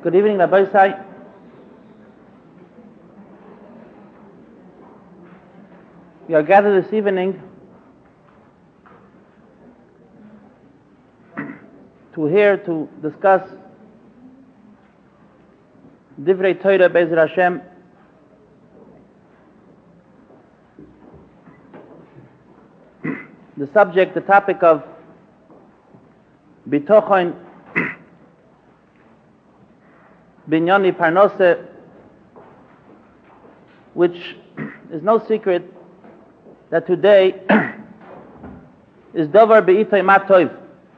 Good evening, Rabbi Sai. We are gathered this evening to discuss Divrei Torah Be'ezras Hashem. The topic of Bitochon Binyani Parnose, which is no secret that today is Dovar Be'itay Matov.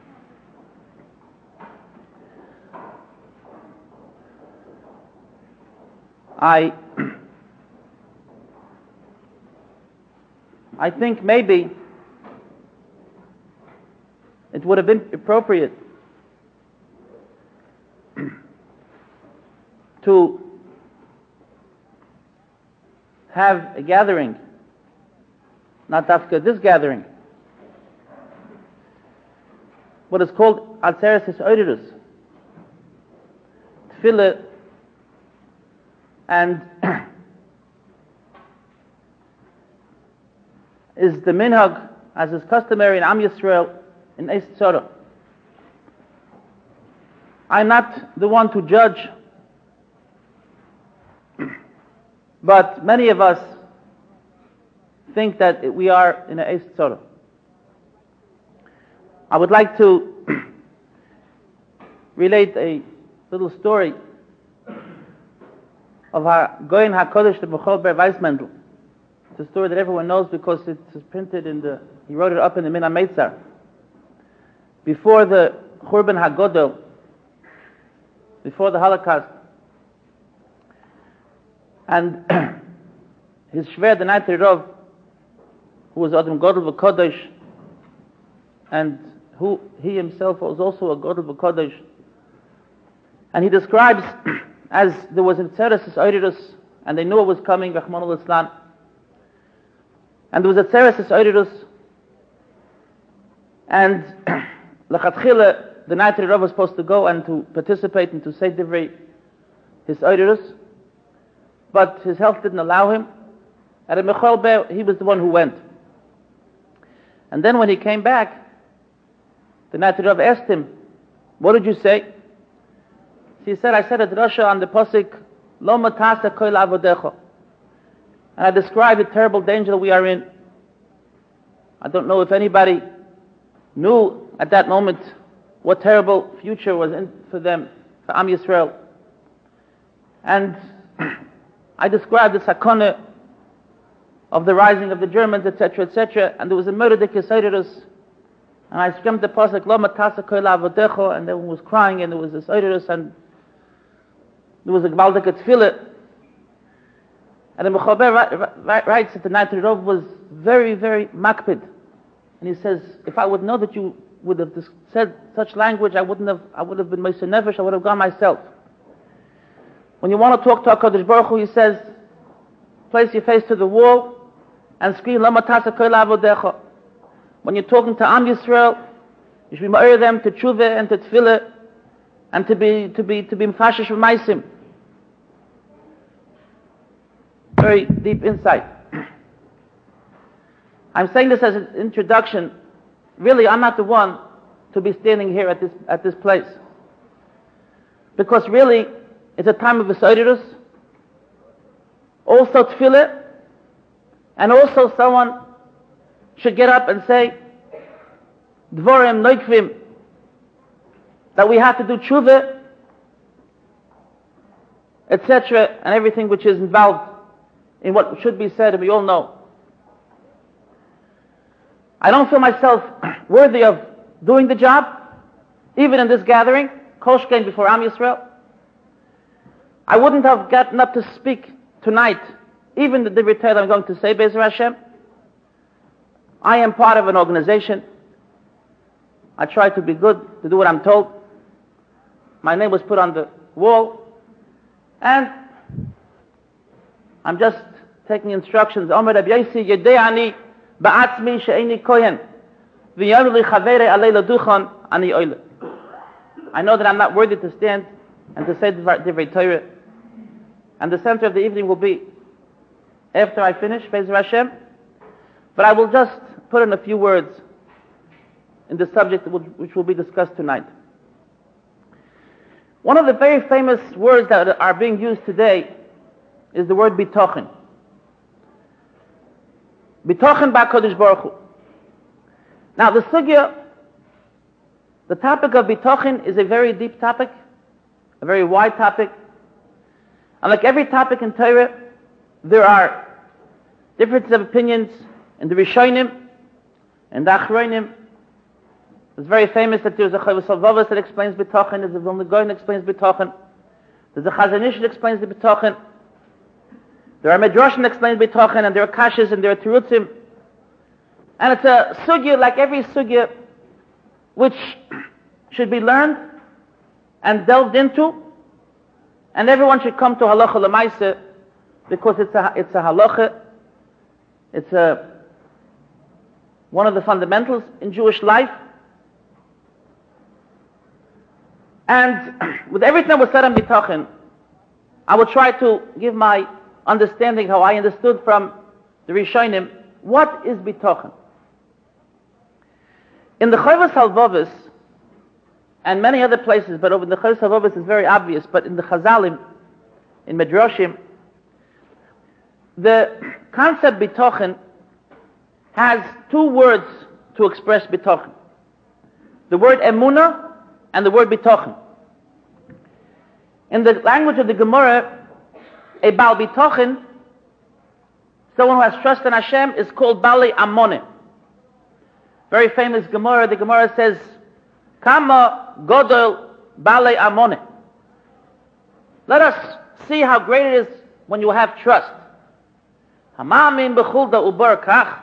I think maybe it would have been appropriate to have a gathering, not after this gathering, what is called Atzeres Oirus, Tefillah, and is the minhag, as is customary in Am Yisrael, in Eis Tzara. I'm not the one to judge, but many of us think that we are in an Eis Tzara. I would like to relate a little story of Goyen HaKodesh the Bechol Ber Weismendel. It's a story that everyone knows because it's printed he wrote it up in the Min HaMeitzar. Before the Churban HaGodol, before the Holocaust, and his Shver, the Ninth Rav, who was Adam Godel V'Kodesh, and who he himself was also a Godel V'Kodesh, and he describes as there was a Tzeres Oirus, and they knew it was coming, Rachmana litzlan, and there was a Tzeres Oirus, and L'chatchila, the Ninth Rav was supposed to go and to participate and to say Divrei his Oirus, but his health didn't allow him. At a Mechol Ber, he was the one who went. And then when he came back, the Ninth Rav asked him, "What did you say?" He said, "I said a drasha on the pasuk, Lo matasa koil avodecha." And I described the terrible danger that we are in. I don't know if anybody knew at that moment what terrible future was in for them, for Am Yisrael. And I described the sakona of the rising of the Germans, etc., etc., and there was a murder Oirus, and I screamed the pasuk, Lo matasa koil avodecha, and everyone was crying, and there was this Oirus, and there was a Gvaldike Tefillah. And the Mechaber writes that the Ninth Rav was very, very makpid. And he says, if I would know that you would have said such language, I would have been Moshe Nefesh, I would have gone myself. When you want to talk to HaKadosh Baruch Hu, he says, place your face to the wall and scream, Lama Tasa Koil Avodecha. When you're talking to Am Yisrael, you should be ma'ir them to tshuva and to tefillah and to be mfashish v'maisim. Very deep insight. I'm saying this as an introduction. Really, I'm not the one to be standing here at this place, because really, it's a time of V'Soirus, also tefillah, and also someone should get up and say Dvorim Noikvim, that we have to do tshuva, etc., and everything which is involved in what should be said, and we all know. I don't feel myself worthy of doing the job, even in this gathering, Koshkein before Am Yisrael. I wouldn't have gotten up to speak tonight, even the Divrei Torah I'm going to say, Be'ezras Hashem. I am part of an organization. I try to be good, to do what I'm told. My name was put on the wall, and I'm just taking instructions. Omer Rabbi Yossi, Yedei ani ba'atzmi she'eni kohen, v'yamri li chaverei alei laduchan ani oile. I know that I'm not worthy to stand and to say Divrei Torah. And the center of the evening will be after I finish, Be'ezer Hashem. But I will just put in a few words in the subject which will be discussed tonight. One of the very famous words that are being used today is the word bitochen. Bitochen ba'Kodesh Baruch Hu. Now the sugya, the topic of bitochen is a very deep topic, a very wide topic. And like every topic in Torah, there are differences of opinions in the Rishonim and the Achronim. It's very famous that there's a Chovos HaLevavos that explains bitochen, there's a Vilna Gaon that explains bitochen, there's a Chazon Ish that explains the bitochen, there are Midrashim that explains bitochen, and there are Kashas and there are Terutzim. And it's a sugya, like every sugya, which should be learned and delved into, and everyone should come to halacha l'maaseh, because it's a halacha, it's one of the fundamentals in Jewish life. And with everything that was said on bitochen, I will try to give my understanding, how I understood from the Rishonim, what is bitochen. In the Chovos HaLevavos, and many other places, but over the Chovos HaLevavos is very obvious, but in the Chazalim, in Midrashim, the concept bitochen has two words to express bitochen. The word emunah and the word bitochen. In the language of the Gemara, a Baal bitochen, someone who has trust in Hashem, is called Balei Amoneh. Very famous Gemara. The Gemara says, Kama Godol Balei Amoneh. Let us see how great it is when you have trust. Hamamin b'chulda ubar kach.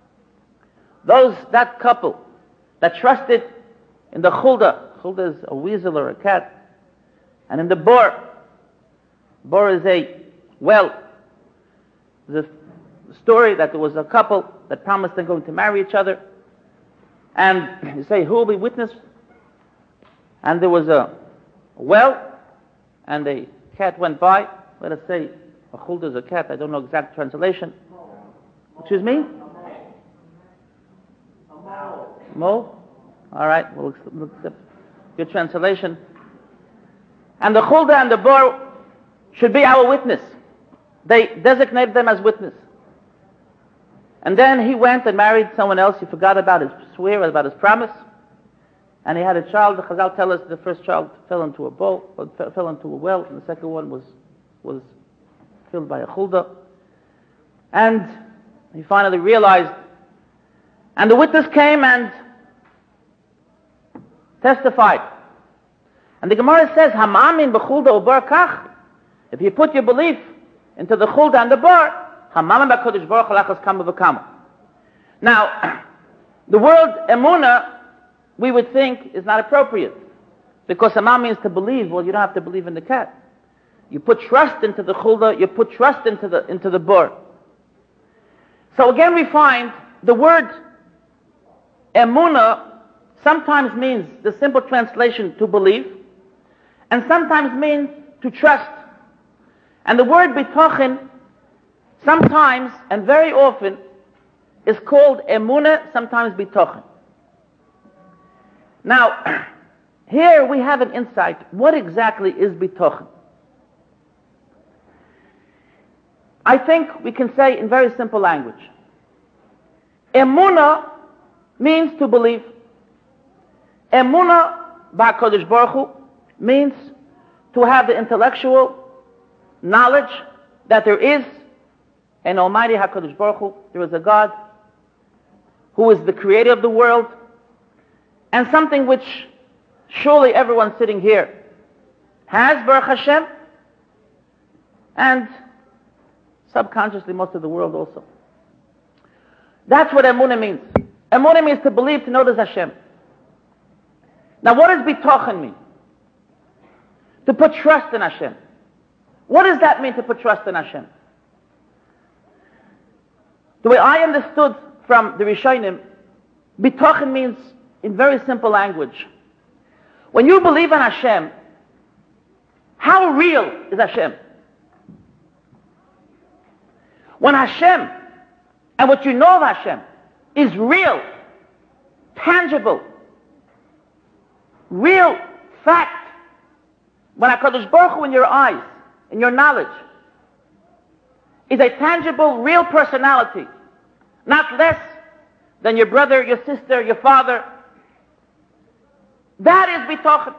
That couple that trusted in the chulda. Chulda is a weasel or a cat. And in the bor is a well. There's a story that there was a couple that promised they're going to marry each other. And you say, who will be witness? And there was a well, and a cat went by. Let us say, a chulda is a cat. I don't know exact translation. Excuse me? Mo? All right, we'll accept your translation. And the chulda and the bor should be our witness. They designated them as witness. And then he went and married someone else. He forgot about his swear, about his promise. And he had a child. The Chazal tell us the first child fell into a fell into a well, and the second one was killed by a chulda. And he finally realized. And the witness came and testified. And the Gemara says, Hamamin b'chulda ubar kach. If you put your belief into the chulda and the bar, Hamamin b'kodesh baruch halachas kama v'kama. Now, the word emunah, we would think, is not appropriate. Because Hamam means to believe. Well, you don't have to believe in the cat. You put trust into the chulda, you put trust into the bar. So again we find the word emunah sometimes means the simple translation to believe, and sometimes means to trust. And the word bitochen sometimes and very often is called emunah, sometimes bitochen. Now, here we have an insight. What exactly is bitochen? I think we can say in very simple language. Emunah means to believe. Emunah ba'Kodesh Baruch Hu means to have the intellectual knowledge that there is an Almighty HaKadosh Baruch Hu, there is a God who is the creator of the world, and something which surely everyone sitting here has, Baruch Hashem, and subconsciously most of the world also. That's what emunah means. Emunah means to believe, to know there's Hashem. Now what does bitochen mean? To put trust in Hashem. What does that mean, to put trust in Hashem? The way I understood from the Rishonim, bitochen means, in very simple language, when you believe in Hashem, How real is Hashem? When Hashem and what you know of Hashem is real, tangible, real fact, when HaKadosh Baruch Hu in your eyes, in your knowledge, is a tangible, real personality, not less than your brother, your sister, your father, that is bitachon.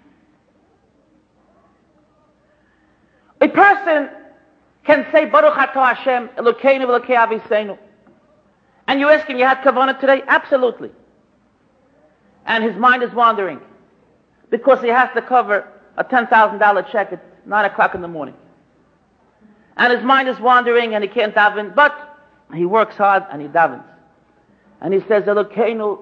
A person can say, Baruch Atah Hashem, Elokeinu v'Elokei Aviseinu. And you ask him, you had kavanah today? Absolutely. And his mind is wandering because he has to cover a $10,000 check at 9 o'clock in the morning. And his mind is wandering and he can't daven, but he works hard and he davens. And he says, Elokeinu,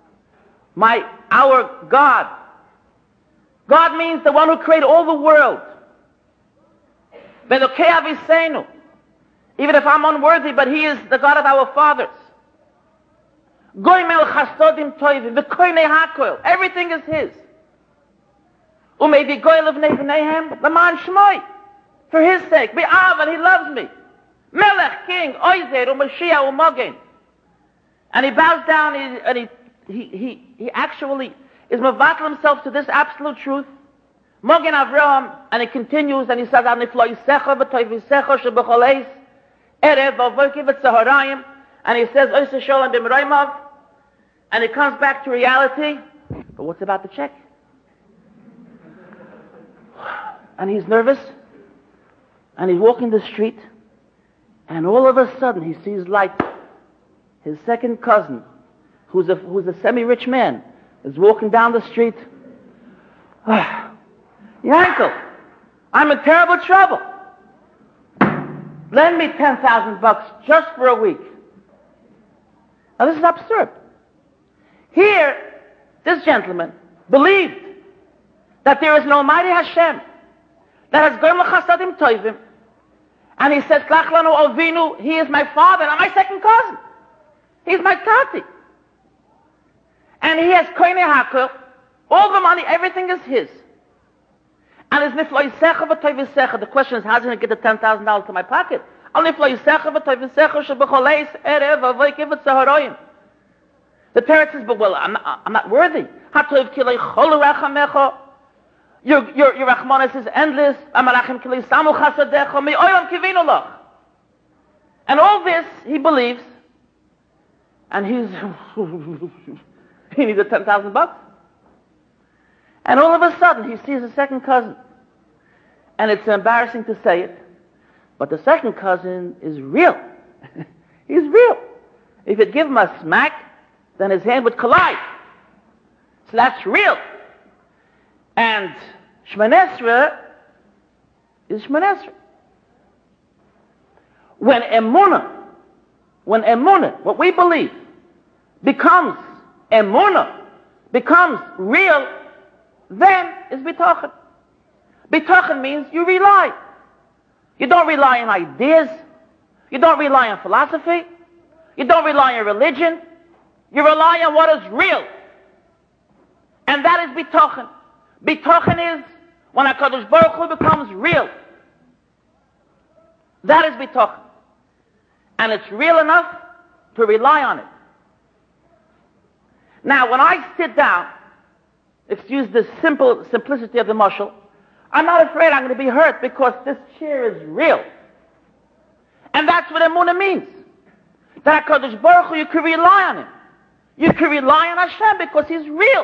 our God. God means the one who created all the world. V'Elokei Aviseinu. Even if I'm unworthy, but He is the God of our fathers. Goimel chasodim toivim, v'koinei hakol. Everything is His. U'mei v'goy levnei v'neihem, l'man shmoi. For His sake. Be'av, and He loves me. Melech, King, Oizer, U'Mashiach, U'Mogen. And he bows down, and he actually is mevatel himself to this absolute truth. Mogen Avraham, and he continues, and he says, Anifloisecha v'toivisecha shebecholeis, erev v'avoki v'tzaharayim, and he says, Oiseh sholem b'mroimav, and he comes back to reality. But what's about the check? And he's nervous, and he's walking the street, and all of a sudden he sees light. His second cousin, who's a semi-rich man, is walking down the street. Yankel, I'm in terrible trouble. Lend me $10,000 just for a week. Now this is absurd. Here, this gentleman believed that there is an Almighty Hashem that has gone l'chasadim toivim, and he says, Klach lanu Avinu, He is my father, and I'm my second cousin. He's my tati. And he has koinei hakol, all the money, everything is his. And it's nifloisecha v'toivisecha. The question is, how's he going to get the $10,000 to my pocket? Al nifloisecha v'toivisecha shebecholeis erev avoki v'tzaharoyim. The parent says, but well, I'm not worthy. Hatov kilei chol rachamecha. Your rachmanis is endless. Amalachim kilei samu chasadecha me'olam kivinu lach. And all this he believes, and he needs $10,000. And all of a sudden, he sees a second cousin. And it's embarrassing to say it, but the second cousin is real. He's real. If you'd give him a smack, then his hand would collide. So that's real. And Shmoneh Esrei is Shmoneh Esrei. When emunah, what we believe, becomes emunah, becomes real, then is bitachon. Bitachon means you rely. You don't rely on ideas. You don't rely on philosophy. You don't rely on religion. You rely on what is real. And that is bitachon. Bitachon is when HaKadosh Baruch Hu becomes real. That is bitachon. And it's real enough to rely on it. Now, when I sit down, excuse the simplicity of the mashal, I'm not afraid I'm going to be hurt because this chair is real. And that's what emunah means. That HaKadosh Baruch Hu, you can rely on Him. You can rely on Hashem because He's real.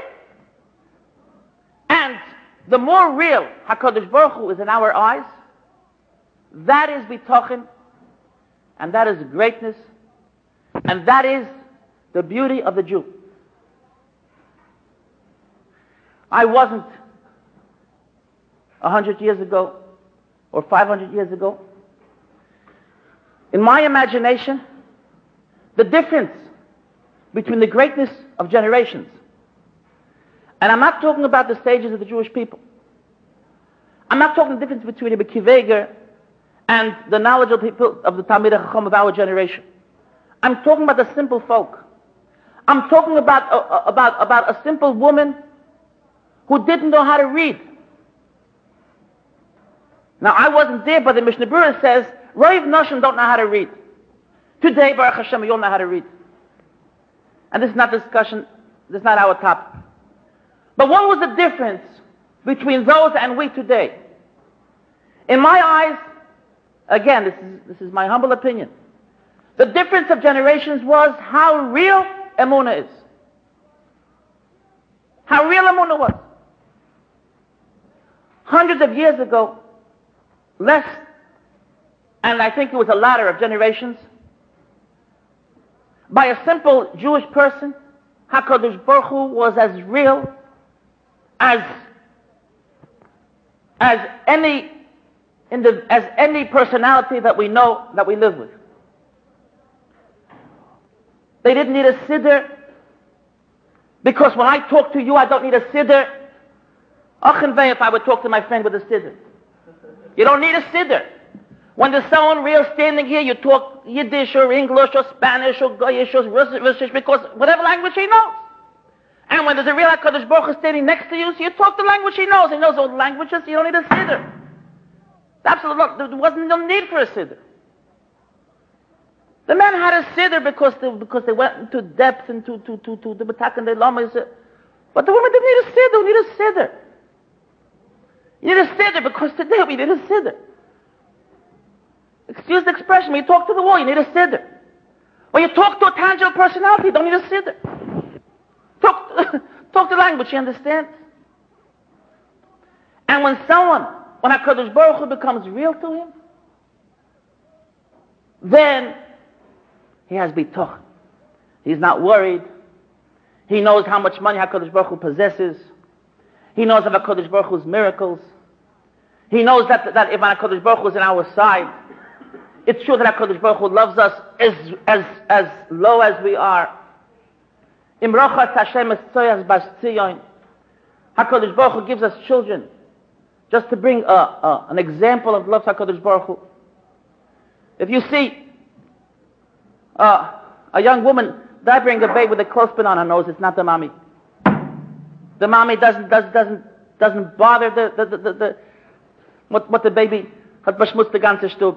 And the more real HaKadosh Baruch Hu is in our eyes, that is bitachon, and that is greatness, and that is the beauty of the Jew. I wasn't 100 years ago or 500 years ago. In my imagination, the difference between the greatness of generations, and I'm not talking about the stages of the Jewish people. I'm not talking the difference between Rebbe Akiva Eiger and the knowledge of the people of the Talmidei Chacham of our generation. I'm talking about the simple folk. I'm talking about a simple woman who didn't know how to read. Now, I wasn't there, but the Mishnah Berurah says, Rav Noshim don't know how to read. Today, Baruch Hashem, we all know how to read. And this is not discussion, this is not our topic. But what was the difference between those and we today? In my eyes, again, this is my humble opinion, the difference of generations was how real Emunah is. How real Emunah was. Hundreds of years ago, less, and I think it was a ladder of generations, by a simple Jewish person, HaKadosh Baruch Hu was as real as any personality that we know, that we live with. They didn't need a siddur, because when I talk to you, I don't need a siddur. Achin vei, if I would talk to my friend with a siddur. You don't need a siddur. When there's someone real standing here, you talk Yiddish or English or Spanish or Goyish or Russian, because whatever language he knows. And when there's a real HaKadosh Baruch Hu standing next to you, so you talk the language he knows. He knows all the languages, you don't need a siddur. Absolutely, there wasn't no need for a siddur. The men had a siddur because they went into depth into the Batak and the Lamas. But the women didn't need a siddur. We need a siddur. You need a siddur because today we need a siddur. Excuse the expression, when you talk to the wall, you need a siddur. When you talk to a tangible personality, you don't need a siddur. Talk the language he understands. And when HaKadosh Baruch Hu becomes real to him, then he has bitoch. He's not worried. He knows how much money HaKadosh Baruch Hu possesses. He knows of HaKadosh Baruch Hu's miracles. He knows that if HaKadosh Baruch Hu is on our side, it's true that HaKadosh Baruch Hu loves us as low as we are. Imrochas Hashem es tzoyas bas tzion. HaKadosh Baruch Hu gives us children just to bring an example of love to HaKadosh Baruch Hu. If you see a young woman bring a baby with a clothespin on her nose, it's not the mommy. The mommy doesn't bother what the baby hat beschmutzt the ganze Stub.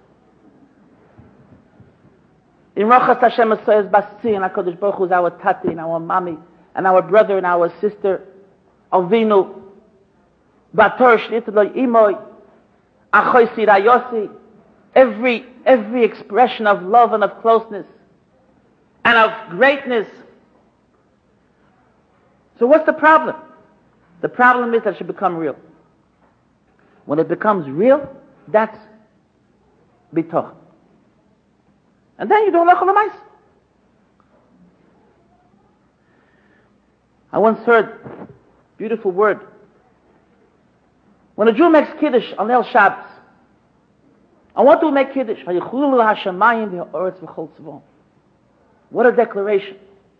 In Rochas Hashem says Basti and HaKadosh Baruch Hu is our tati and our mommy and our brother and our sister Avinu Bator Shnitlo Imoy Achoy Sirayosi. Every expression of love and of closeness and of greatness. So what's the problem? The problem is that it should become real. When it becomes real, that's bitoch. And then you don't lachol l'mais. I once heard a beautiful word. When a Jew makes Kiddush on El Shabbos, I want to make Kiddush. What a declaration.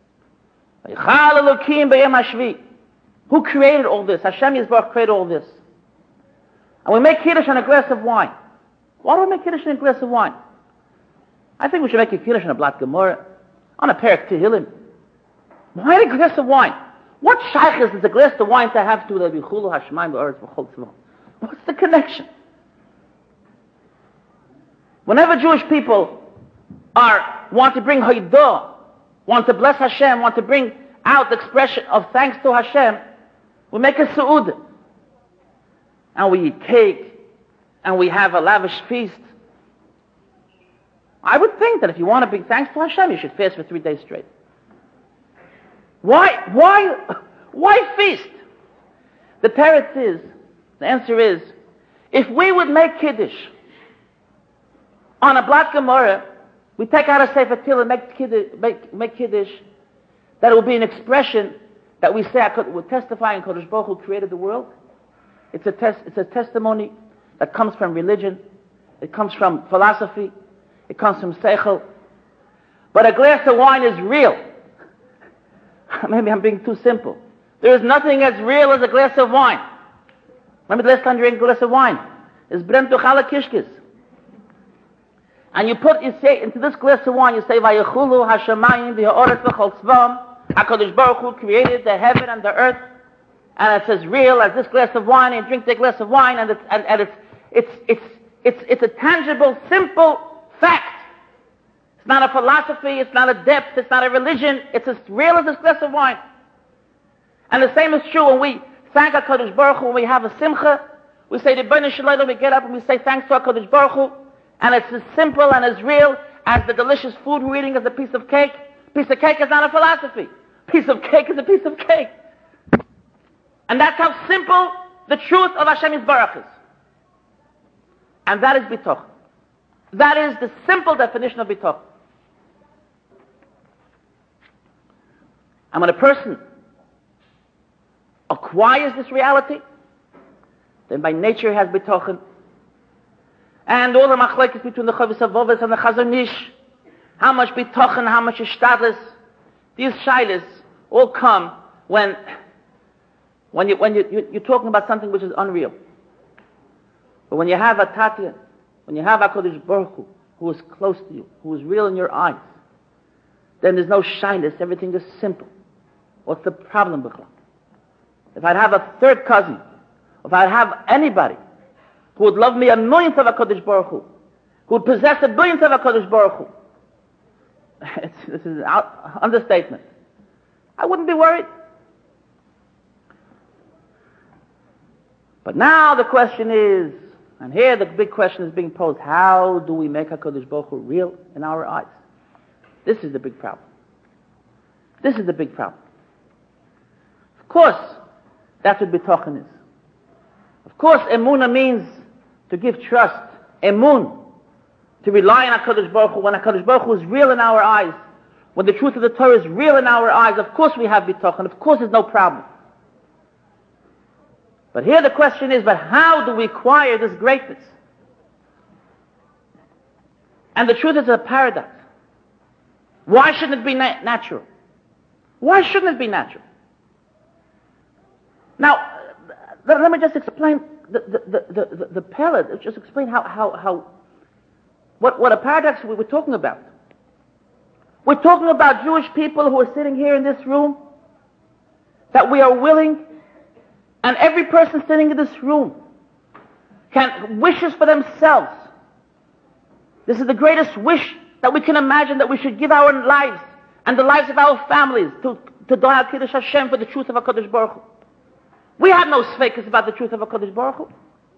Who created all this? Hashem Yisbarach created all this. And we make Kiddush on a glass of wine. Why do we make Kiddush on a glass of wine? I think we should make a Kiddush on a Blat Gemara, on a Perek Tehillim. Why a glass of wine? What shaykhs does a glass of wine to have to the Bichulu Hashemayim B'Aretz V'chol Tzvon? What's the connection? Whenever Jewish people want to bring Haidah, want to bless Hashem, want to bring out the expression of thanks to Hashem, we make a Su'ud. And we eat cake, and we have a lavish feast. I would think that if you want to bring thanks to Hashem, you should fast for 3 days straight. Why feast? The answer is, if we would make Kiddush on a Blat Gemara, we take out a Sefer Tehillim and make Kiddush, that it will be an expression that we say, we're testifying Kodesh Baruch Hu created the world. It's a testimony that comes from religion, it comes from philosophy, it comes from seichel. But a glass of wine is real. Maybe I'm being too simple. There is nothing as real as a glass of wine. Remember the last time you drank a glass of wine? It's brennt durch alle kishkes. And you say into this glass of wine, you say, Vayechulu Hashemayim v'ha'oretz v'chol tzvam. HaKadosh Baruch Hu created the heaven and the earth. And it's as real as this glass of wine, and you drink the glass of wine, and It's a tangible, simple fact. It's not a philosophy, it's not a depth, it's not a religion, it's as real as this glass of wine. And the same is true when we thank HaKadosh Baruch Hu, when we have a simcha, we say the B'nai Shalom, we get up and we say thanks to HaKadosh Baruch Hu, and it's as simple and as real as the delicious food we're eating as a piece of cake. Piece of cake is not a philosophy. Piece of cake is a piece of cake. And that's how simple the truth of Hashem Yisbarach is. And that is bitoch. That is the simple definition of bitoch. And when a person acquires this reality, then by nature he has bitochen. And all the machlekes between the Chavis Avovas and the Chazon Ish, how much bitochen, how much ishtadlis, these shilas all come when you're talking about something which is unreal. But when you have a Tatya, when you have HaKadosh Baruch Hu, who is close to you, who is real in your eyes, then there's no shyness, everything is simple. What's the problem, B'chla? If I'd have a third cousin, if I'd have anybody who would love me a millionth of HaKadosh Baruch Hu, who would possess a billionth of HaKadosh Baruch Hu, this is an understatement, I wouldn't be worried. But now the question is, and here the big question is being posed, how do we make HaKadosh Baruch Hu real in our eyes? This is the big problem. This is the big problem. Of course, that's what bitochen is. Of course, emunah means to give trust. Emun, to rely on HaKadosh Baruch Hu. When HaKadosh Baruch Hu is real in our eyes, when the truth of the Torah is real in our eyes, of course we have bitochen. Of course there's no problem. But here the question is, but how do we acquire this greatness? And the truth is a paradox. Why shouldn't it be natural? Why shouldn't it be natural? Now, let me just explain the parallel. Just explain what a paradox we were talking about. We're talking about Jewish people who are sitting here in this room, that we are willing, and every person sitting in this room can wishes for themselves. This is the greatest wish that we can imagine, that we should give our lives and the lives of our families to die al Kiddush Hashem for the truth of HaKadosh Baruch Hu. We have no sfeikus about the truth of HaKadosh Baruch Hu.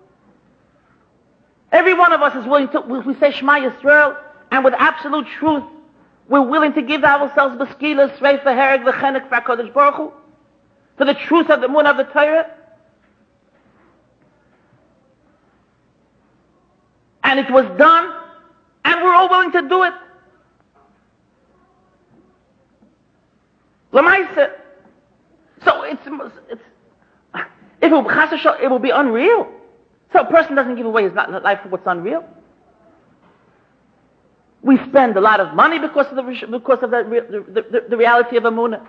Every one of us is willing to, we say Shema Yisrael, and with absolute truth, we're willing to give ourselves b'skila, svei v'hereg v'chenek for HaKadosh Baruch Hu, for the truth of the moon of the Torah. And it was done, and we're all willing to do it. L'maisa. So it will be unreal. So a person doesn't give away his life for what's unreal. We spend a lot of money because of the reality of Emunah.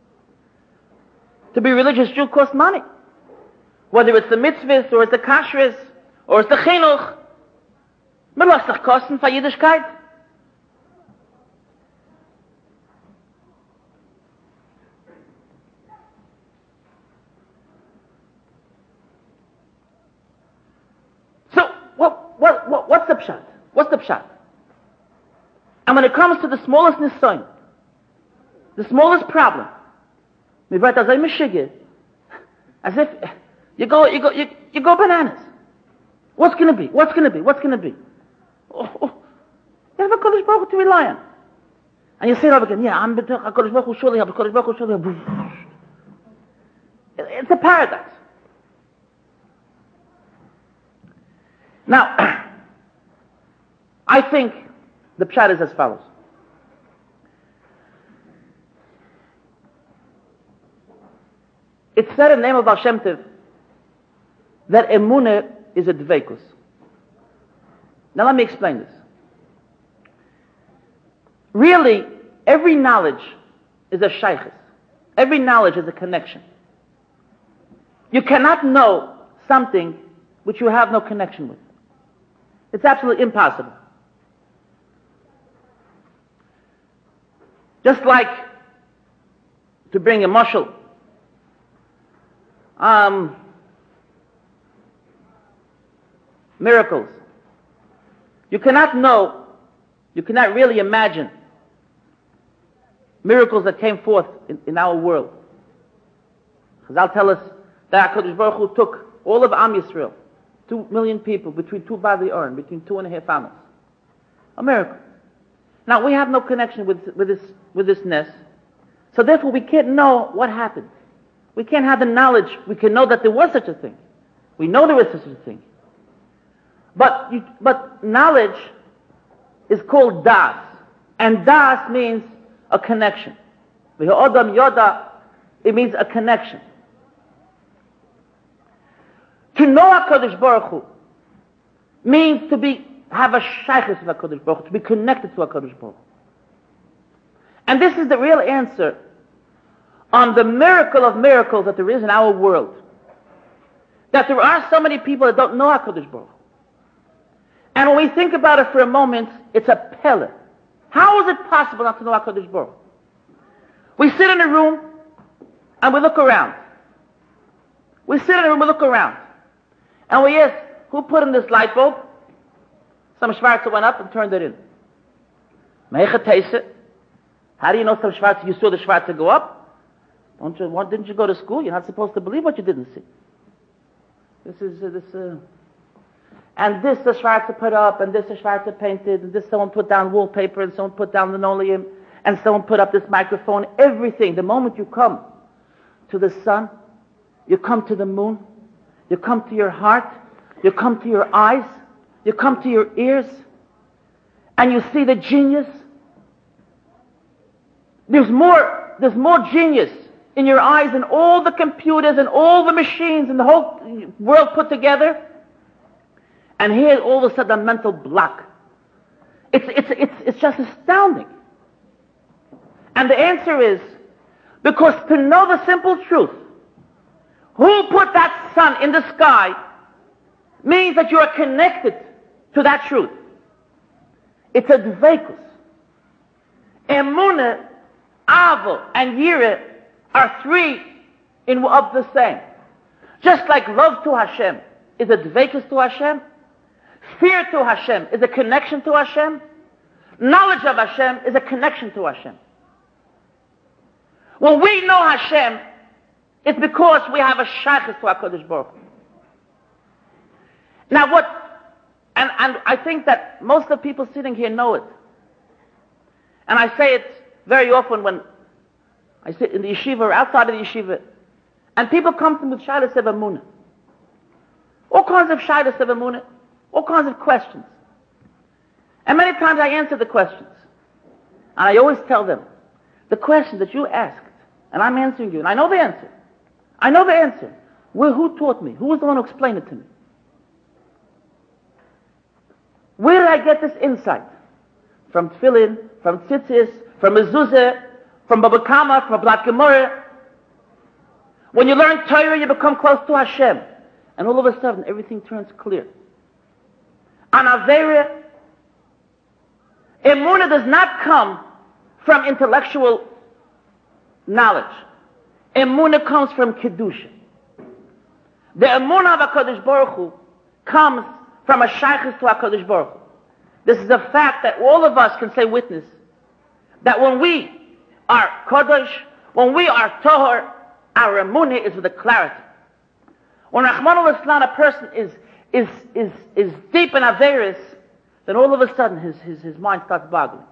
To be a religious Jew costs money. Whether it's the mitzvahs, or it's the kashrus, or it's the chinuch. Man lässt sich kosten für Yiddishkeit. So, what's the pshat? What's the pshat? And when it comes to the smallest nisayon, the smallest problem, as if you go bananas. What's going to be? What's going to be? What's going to be? You have a HaKadosh Baruch Hu to rely on. And you say it over again, yeah, I'm HaKadosh Baruch Hu surely, HaKadosh Baruch Hu surely. It's a paradox. Now, I think the pshat is as follows. It's said in the name of Baal Shem Tov that emunah is a dveikus. Now let me explain this. Really, every knowledge is a shaykhis. Every knowledge is a connection. You cannot know something which you have no connection with. It's absolutely impossible. Just like, to bring a mashal, miracles. You cannot know, you cannot really imagine miracles that came forth in our world. Chazal tell us that HaKadosh Baruch Hu took all of Am Yisrael, 2 million people, between two Bavli Oren, between 2.5 Amos. A miracle. Now, we have no connection with this nest, so therefore we can't know what happened. We can't have the knowledge. We can know that there was such a thing. We know there was such a thing. But knowledge is called das, and das means a connection. V'ha'odam yoda, it means a connection. To know HaKadosh Baruch Hu means to have a shaykhus of HaKadosh Baruch Hu, to be connected to HaKadosh Baruch Hu. And this is the real answer on the miracle of miracles that there is in our world. That there are so many people that don't know HaKadosh Baruch Hu. And when we think about it for a moment, it's a pele. How is it possible not to know HaKadosh Baruch Hu? We sit in a room and we look around. We sit in a room, we look around. And we ask, who put in this light bulb? Some Schwarzer went up and turned it in. How do you know some Schwarzer? You saw the Schwarzer go up? Didn't you go to school? You're not supposed to believe what you didn't see. And this the Schwarzer put up, and this the Schwarzer painted, and this someone put down wallpaper, and someone put down linoleum, and someone put up this microphone. Everything. The moment you come to the sun, you come to the moon, you come to your heart, you come to your eyes, you come to your ears, and you see the genius. There's more genius in your eyes than all the computers and all the machines and the whole world put together. And here, all of a sudden, a mental block. It's just astounding. And the answer is, because to know the simple truth, who put that sun in the sky, means that you are connected to that truth. It's a dveikus. Emunah, Avo, and Yireh are three of the same. Just like love to Hashem is a dveikus to Hashem, fear to Hashem is a connection to Hashem, knowledge of Hashem is a connection to Hashem. When we know Hashem, it's because we have a shaykhus to HaKadosh Baruch Hu. Now and I think that most of the people sitting here know it. And I say it very often when I sit in the yeshiva or outside of the yeshiva, and people come to me with shaylas of emunah. All kinds of shaylas of emunah, all kinds of questions. And many times I answer the questions. And I always tell them, the questions that you asked, and I'm answering you, and I know the answer. I know the answer. Who taught me? Who was the one who explained it to me? Where did I get this insight? From tefillin, from tzitzis, from mezuzah, from Baba Kama, from Blat Gemara. When you learn Torah, you become close to Hashem. And all of a sudden, everything turns clear. On Aveira, emunah does not come from intellectual knowledge. Emunah comes from Kedusha. The emunah of HaKadosh Baruch Hu comes from a shaykhus to HaKadosh Baruch Hu. This is a fact that all of us can say witness, that when we are Kodesh, when we are Tohar, our emunah is with a clarity. When Rahman al-Islam, a person is deep in Averis, then all of a sudden his mind starts boggling.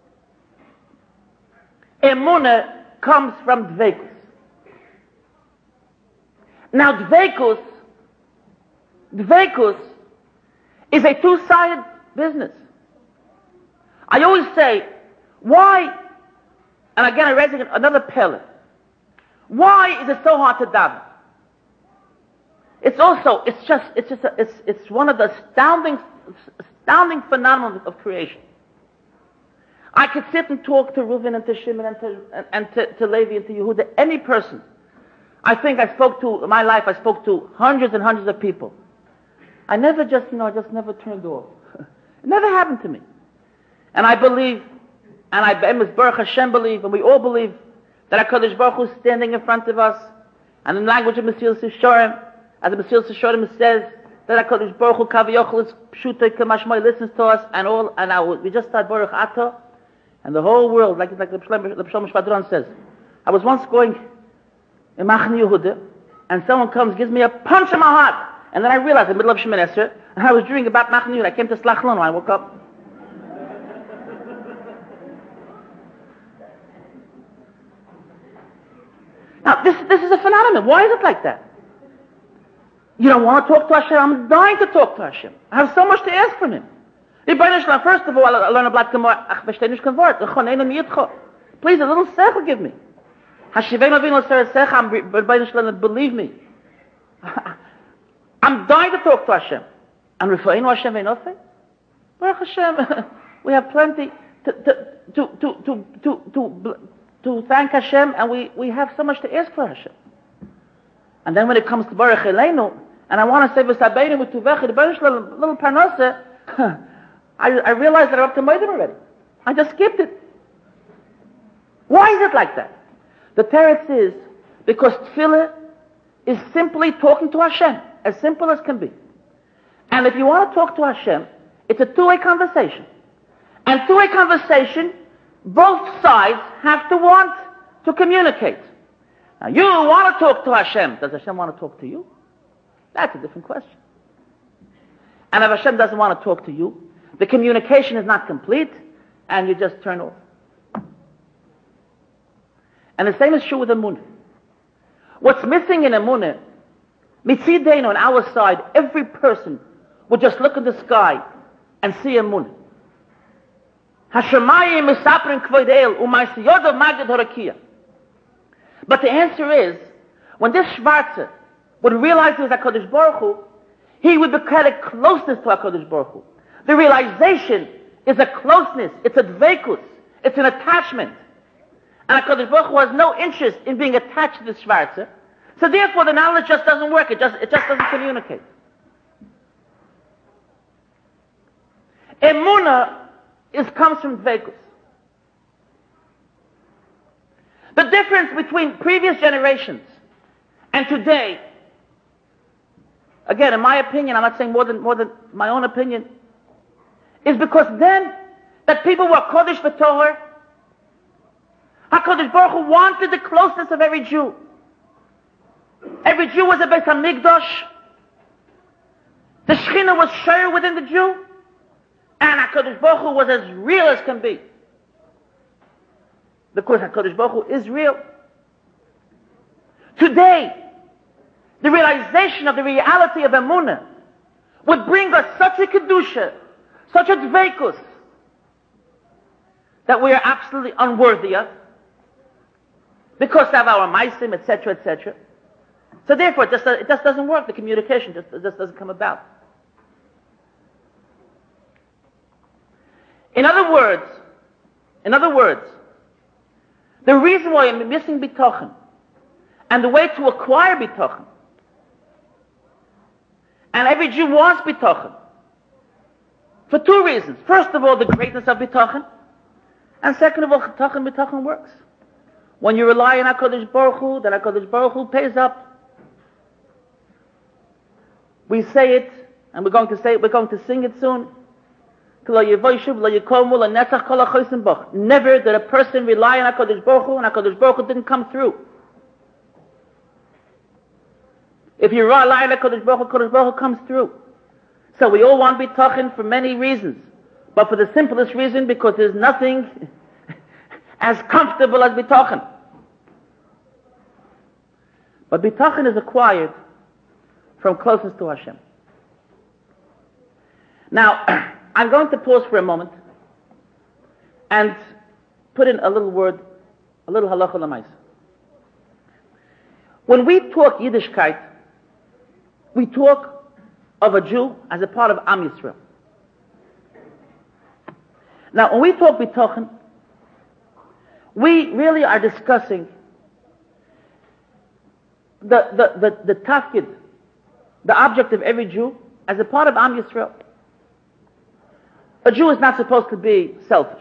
Emunah comes from Dveikus. Now Dveikus is a two-sided business. I always say, why, and again I raise another pillar, why is it so hard to daven? It's one of the astounding phenomena of creation. I could sit and talk to Reuven and to Shimon and to Levi and to Yehuda, any person. I think I spoke to, in my life, I spoke to hundreds and hundreds of people. I never just never turned off. It never happened to me. And I believe, and I Baruch Hashem believe, and we all believe, that HaKadosh Baruch Hu is standing in front of us, and in the language of Mesilas Yesharim, as the Mesilas Yesharim says, that HaKadosh Baruch Hu Kaviyachol is Pshutei K'mashmai listens to us, and we just start Baruch Atah, and the whole world, like the Pshalom Shvadron says. I was once going in Machne Yehuda, and someone comes, gives me a punch in my heart, and then I realized in the middle of Shemoneh Esrei, and I was dreaming about Machne Yehuda. I came to Slach Lanu, I woke up. Now, this is a phenomenon. Why is it like that? You don't want to talk to Hashem. I'm dying to talk to Hashem. I have so much to ask from Him. First of all, I learn a blatt gemara. Ach, verstehe nicht kein Wort. Please, a little sechel give me. Hashivenu avinu l'seret secham. Believe me. I'm dying to talk to Hashem. And Rifa'inu Hashem ve'nofei. Baruch Hashem. We have plenty to thank Hashem, and we have so much to ask for Hashem. And then when it comes to Baruch Eleinu, and I want to say V'sabeinu v'tuvecha, the Baruch little parnasa, I realized that I'm up to Moedim already. I just skipped it. Why is it like that? The teretz is because tefillah is simply talking to Hashem, as simple as can be. And if you want to talk to Hashem, it's a two-way conversation. And two-way conversation, both sides have to want to communicate. Now, you want to talk to Hashem. Does Hashem want to talk to you? That's a different question. And if Hashem doesn't want to talk to you, the communication is not complete, and you just turn off. And the same is true with Emunah. What's missing in Emunah, mitzideinu on our side, every person would just look at the sky and see Emunah. Hashemayim misaprin kvod el u'ma'asiyot magid harakia. But the answer is, when this Schwarzer would realize he was HaKadosh Baruch Hu, he would become a closeness to HaKadosh Baruch Hu. The realization is a closeness, it's a dveikus, it's an attachment. And HaKadosh Baruch Hu has no interest in being attached to the Schwarzer, so therefore the knowledge just doesn't work, it just doesn't communicate. Emunah comes from dveikus. The difference between previous generations and today, again, in my opinion, I'm not saying more than my own opinion, is because then that people were Kodesh v'Tohar. HaKadosh Baruch Hu wanted the closeness of every Jew. Every Jew was a Beis HaMikdash. The Shekhinah was shared within the Jew, and HaKadosh Baruch Hu was as real as can be. Because HaKadosh Baruch Hu is real. Today, the realization of the reality of Emunah would bring us such a kedusha, such a dveikus, that we are absolutely unworthy of, because of our maisim, etc., etc. So therefore, it just doesn't work. The communication just doesn't come about. In other words, the reason why I'm missing bitachon, and the way to acquire bitachon, and every Jew wants bitachon, for two reasons. First of all, the greatness of bitachon, and second of all, bitachon works. When you rely on HaKadosh Baruch Hu, then HaKadosh Baruch Hu pays up. We say it, and we're going to sing it soon. Never did a person rely on HaKadosh Baruch Hu, and HaKadosh Baruch Hu didn't come through. If you rely on HaKadosh Baruch Hu comes through. So we all want bitachon for many reasons, but for the simplest reason, because there's nothing as comfortable as bitachon. But bitachon is acquired from closeness to Hashem. Now, I'm going to pause for a moment and put in a little word, a little halacha l'maisa. When we talk Yiddishkeit, we talk of a Jew as a part of Am Yisrael. Now, when we talk bitachon, we really are discussing the tafkid, the object of every Jew as a part of Am Yisrael. A Jew is not supposed to be selfish.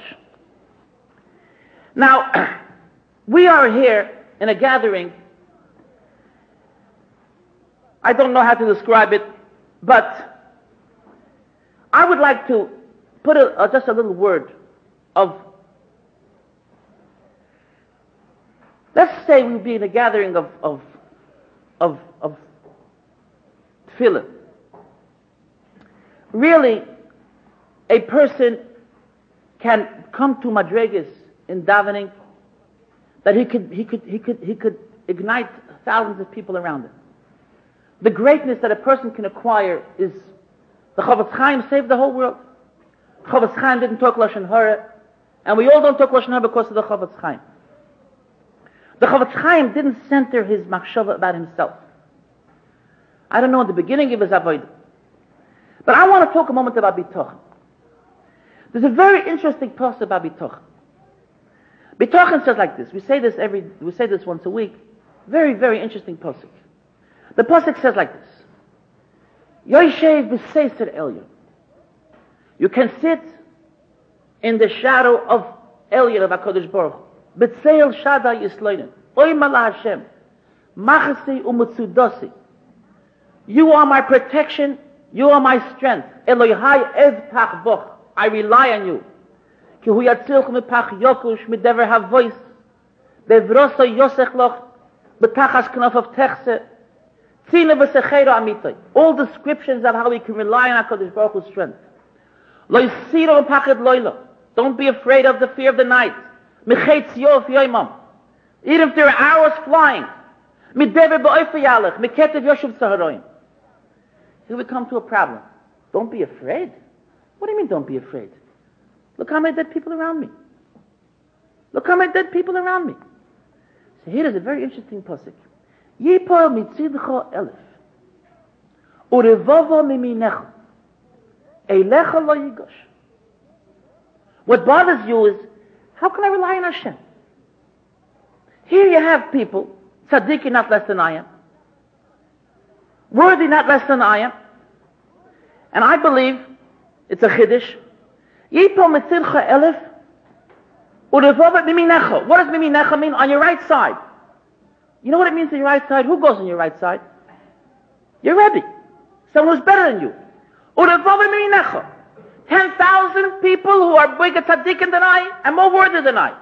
Now, we are here in a gathering. I don't know how to describe it, But I would like to put just a little word of, let's say we be in a gathering of tefillah. Really, a person can come to madregas in davening that he could ignite thousands of people around him. The greatness that a person can acquire is, the Chavetz Chaim saved the whole world. Chavetz Chaim didn't talk Lashon Hara, and we all don't talk Lashon Hara because of the Chavetz Chaim. The Chavetz Chaim didn't center his machshava about himself. I don't know in the beginning of his avodah. But I want to talk a moment about Bitochen. There's a very interesting pasuk about Bitochen. Bitochen says like this. We say this once a week. Very, very interesting pasuk. The pasuk says like this: Yoshev b'seiser Elyon. You can sit in the shadow of Elyon, of HaKadosh Baruch Hu. B'tzeil shada yisloinen. Oy mala Hashem. Machasi umutzudasi. You are my protection. You are my strength. Elohai evtach boch. I rely on you. Ki hu yatzilch mipach yokush midever havois. Bevroso yosech loch. Betachas knaf of techse. Tzine v'sechero amitai. All descriptions of how we can rely on HaKadosh Baruch Hu's strength. Lo yisiro pachad loila. Don't be afraid of the fear of the night. Mechetz yof yoimam. Even if there are hours flying. Midever ba'oifayalech. Meketev yoshev saharoim. Here we come to a problem. Don't be afraid. What do you mean don't be afraid? Look how many dead people around me. Look how many dead people around me. So here is a very interesting pasuk. Yipol mitzidcha elef. Urevovo miminecha. Eilecha lo yigosh. What bothers you is, how can I rely on Hashem? Here you have people, tzaddikim not less than I am, worthy not less than I am, and I believe it's a chiddush. Yipol mitzidcha elef. Urevovo miminecha. What does miminecha mean? On your right side. You know what it means on your right side? Who goes on your right side? Your Rebbe. Someone who's better than you. 10,000 people who are bigger tzaddikim than I and more worthy than I.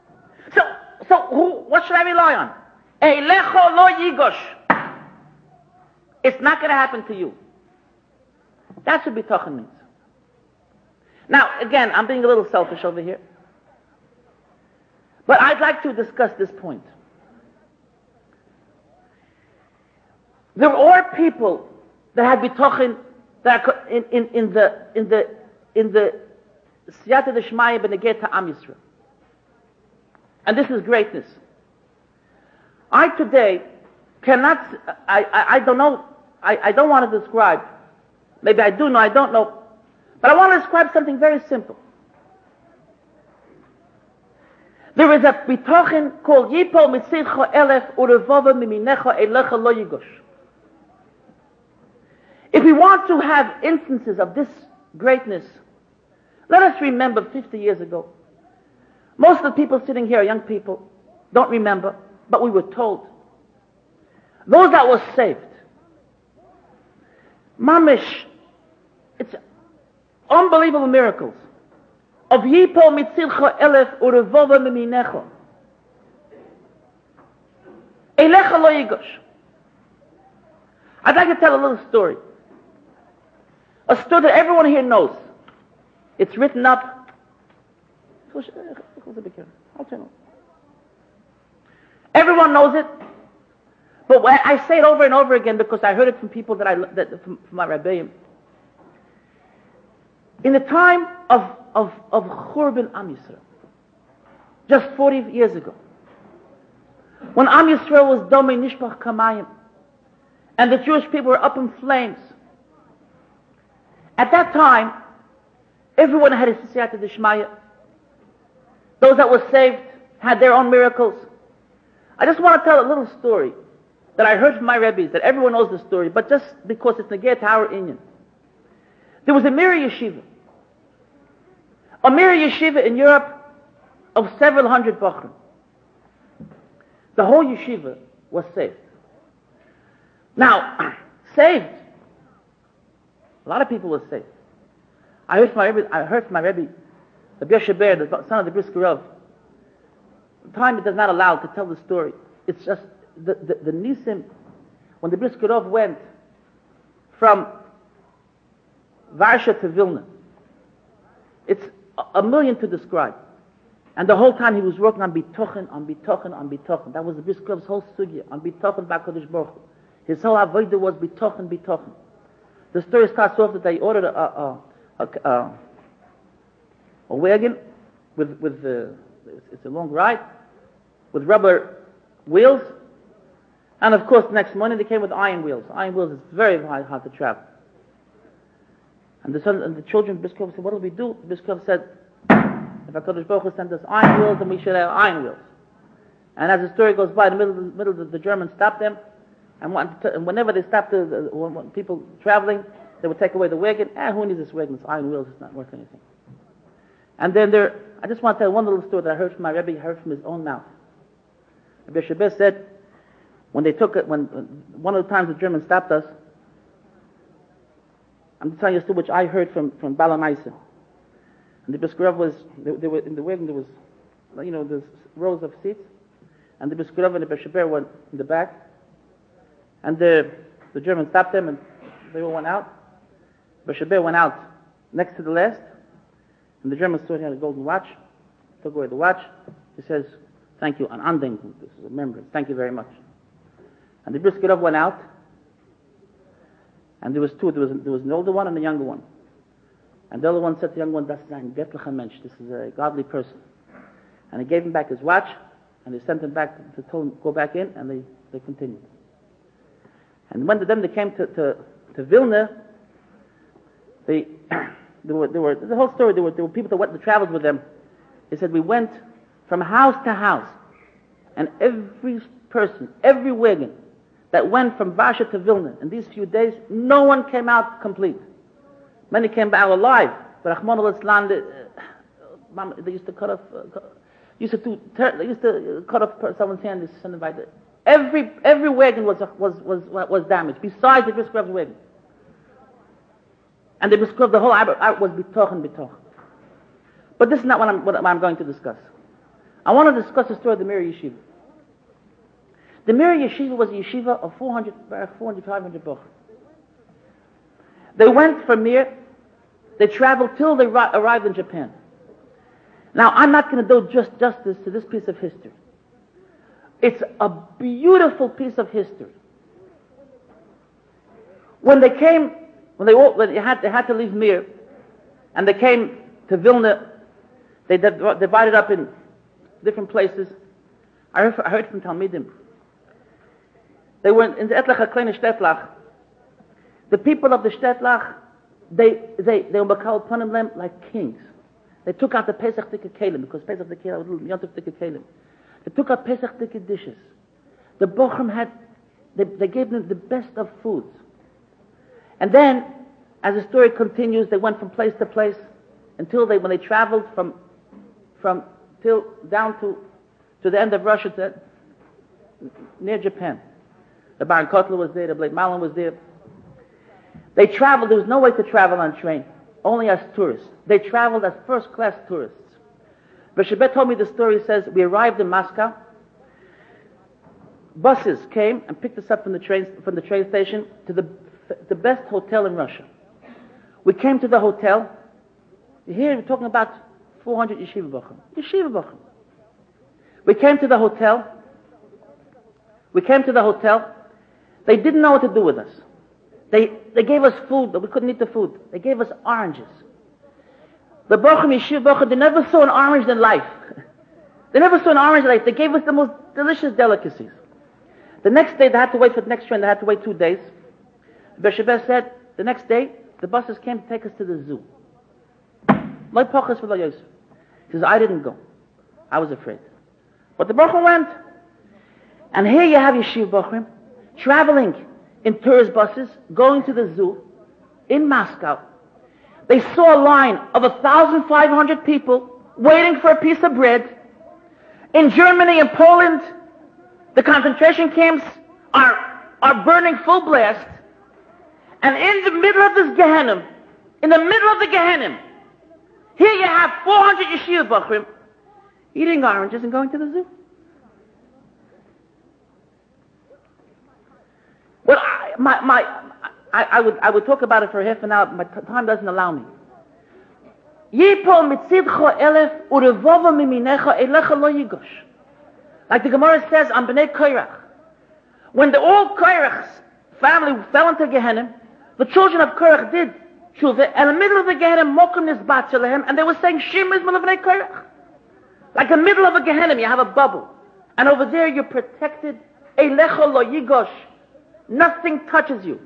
So what should I rely on? Eilecho lo yigosh. It's not going to happen to you. That's what Bitochen means. Now, again, I'm being a little selfish over here. But I'd like to discuss this point. There are people that had bitochen that are in the siyata d'shmaya b'negeh ta'am Yisrael, and this is greatness. I today cannot. I don't know. I don't want to describe. Maybe I do know. I don't know. But I want to describe something very simple. There is a bitochen called Yipol mitzidcha elef urevova miminecha elecha lo yigosh. If we want to have instances of this greatness, let us remember 50 years ago. Most of the people sitting here are young people, don't remember, but we were told. Those that were saved, mamish, it's unbelievable miracles. Of Yipol mitzilcha elef urevova miminecha. Elecha lo yigosh. I'd like to tell a little story. A story that everyone here knows. It's written up. Everyone knows it. But I say it over and over again because I heard it from people from my Rebbeim. In the time of Churban Am Yisrael, just 40 years ago, when Am Yisrael was Domei Nishpach Kamayim, and the Jewish people were up in flames, at that time, everyone had a siyata d'shmaya. Those that were saved had their own miracles. I just want to tell a little story that I heard from my Rebbes, that everyone knows the story, but just because it's negeh to our inyan. There was a Mir Yeshiva. A Mir Yeshiva in Europe of several hundred bachrim. The whole yeshiva was saved. Now, saved. A lot of people were saved. I heard from my Rebbe, the Yoshe Ber, the son of the Brisker Rav. Time it does not allow to tell the story. It's just the Nisim, when the Brisker Rav went from Varsha to Vilna. It's a million to describe. And the whole time he was working on bitochen, on bitochen, on bitochen. That was the Brisker Rav's whole sugya, on bitochen b'HaKadosh Baruch Hu. His whole avodah was bitochen, bitochen. The story starts off that they ordered a wagon with it's a long ride, with rubber wheels. And of course, the next morning they came with iron wheels. Iron wheels is very hard to travel. And the children, Brisker Rav said, what do we do? Brisker Rav said, if HaKadosh Baruch Hu sent us iron wheels, then we should have iron wheels. And as the story goes by, in the middle of the Germans stopped them, and whenever they stopped when people traveling, they would take away the wagon. Who needs this wagon? It's iron wheels, it's not worth anything. And then I just want to tell one little story that I heard from my Rebbe, heard from his own mouth. Rabbi Shabbat said, when one of the times the Germans stopped us, I'm telling you a story which I heard from Bala Maisa. And the Brisker Rav they were in the wagon, there was, there's rows of seats, and the Brisker Rav and the Beshaber went in the back, and the Germans stopped them, and they all went out. Beshaber went out next to the last, and the German saw he had a golden watch, took away the watch. He says, thank you, an Andenken, this is a remembrance, thank you very much. And the Brisker Rav went out, and there was two, there was an older one and a younger one. And the other one said to the young one, das ist ein göttlicher Mensch, this is a godly person. And he gave him back his watch, and they sent him back to tell him go back in, and they continued. And when they came to Vilna, there were the whole story. There were people that traveled with them. They said we went from house to house, and every person, every wagon that went from Varsha to Vilna in these few days, no one came out complete. Many came out alive, but Rahman al-Islam, they used to cut off. They used to cut off someone's hand. They send them by the. Every wagon was damaged, besides the Brisker Rav's wagon. And the Brisker Rav, the whole Arbor was bitochen. But this is not what I'm going to discuss. I want to discuss the story of the Mir Yeshiva. The Mir Yeshiva was a yeshiva of 400, 500 boch. They went from Mir, they traveled till they arrived in Japan. Now, I'm not going to do justice to this piece of history. It's a beautiful piece of history. When they had to leave Mir, and they came to Vilna, they divided up in different places. I heard from Talmidim. They were in the Etlach HaKleine Shtetlach. The people of the Shtetlach, they were makal panim lem like kings. They took out the Pesach Tikka Kelim, because Pesach Tikka Kelim was little Yontif Tikka Kelim. They took out Pesach Tikka dishes. The Bochum they gave them the best of foods. And then, as the story continues, they went from place to place until when they traveled till down to the end of Russia, near Japan. The Baron Kotler was there, the Blake Malin was there. They traveled, there was no way to travel on train, only as tourists. They traveled as first-class tourists. Beshabet told me the story. Says, we arrived in Moscow. Buses came and picked us up from the train station to the best hotel in Russia. We came to the hotel. Here we're talking about 400 yeshiva bochum. We came to the hotel. They didn't know what to do with us. They gave us food, but we couldn't eat the food. They gave us oranges. The bochum, yeshiva bochum, they never saw an orange in life. They gave us the most delicious delicacies. The next day, they had to wait for the next train. They had to wait 2 days. Beshabes said, the next day, the buses came to take us to the zoo. Like Pachas for Yosef. He says, I didn't go. I was afraid. But the bochum went. And here you have yeshiva bochum traveling in tourist buses, going to the zoo in Moscow. They saw a line of 1,500 people waiting for a piece of bread. In Germany and Poland, the concentration camps are burning full blast. And in the middle of this Gehenna, in the middle of the Gehenna, here you have 400 yeshiva bachrim eating oranges and going to the zoo. Well, I would talk about it for half an hour, but time doesn't allow me. Like the Gemara says on Bnei Korach, when all Korach's family fell into Gehenna, the children of Korach did tshuva, and in the middle of the Gehenna, mokum nisbat shelehem, and they were saying Shema Yisrael Bnei Korach. Like in the middle of a Gehenna, you have a bubble, and over there you're protected. Eilecha lo yigosh. Nothing touches you.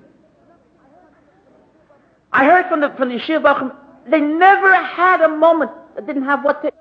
I heard from the Yeshiva Bachim, they never had a moment that didn't have what to